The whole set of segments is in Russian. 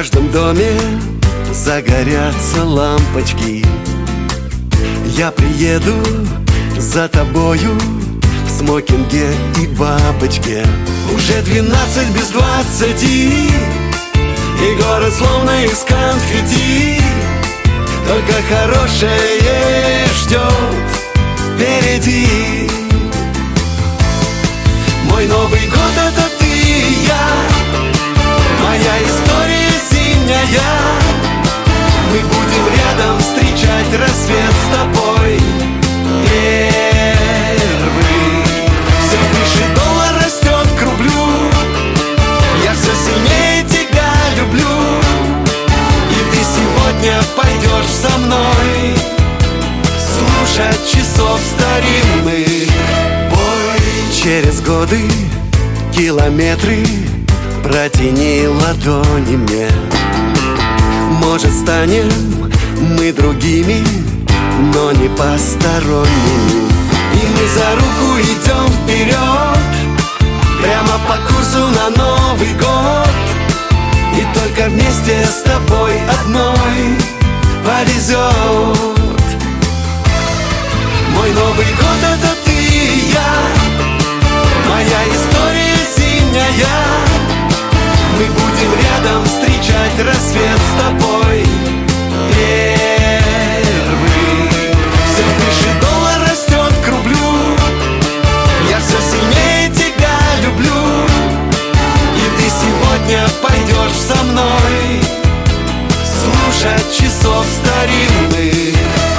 каждом доме загорятся лампочки. Я приеду за тобою в смокинге и бабочке. Уже 12 без 20, и город словно из конфетти. Только хорошее ждет впереди. Мой Новый год — это ты и я, моя история зимняя. Мы будем рядом встречать рассвет с тобой первый. Все выше доллар растет к рублю, я все сильнее тебя люблю. И ты сегодня пойдешь со мной слушать часов старинных бой. Через годы, километры протяни ладони мне. Может, станем мы другими, но не посторонними. И мы за руку идем вперед, прямо по курсу на Новый год. И только вместе с тобой одной повезет. Мой Новый год — это ты и я, моя история зимняя. Мы будем рядом встречать рассвет с тобой первый. Все выше доллар растет к рублю, я все сильнее тебя люблю. И ты сегодня пойдешь со мной слушать часов старинных.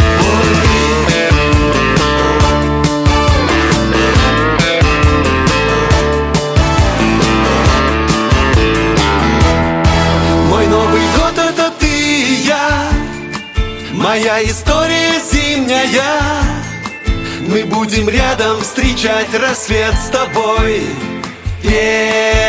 Мой Новый год — это ты и я, моя история зимняя. Мы будем рядом встречать рассвет с тобой.